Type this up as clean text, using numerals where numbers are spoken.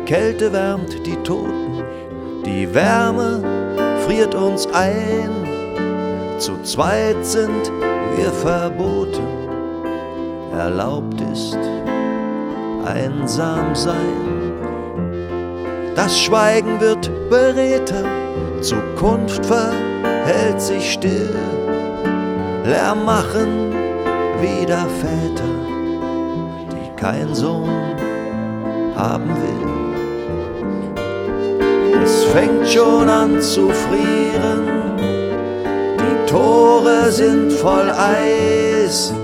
Kälte wärmt die Toten, die Wärme friert uns ein. Zu zweit sind wir verboten, erlaubt ist einsam sein. Das Schweigen wird beredter, Zukunft verhält sich still. Lärm machen wieder Väter, die kein Sohn haben will. Es fängt schon an zu frieren, die Tore sind voll Eis.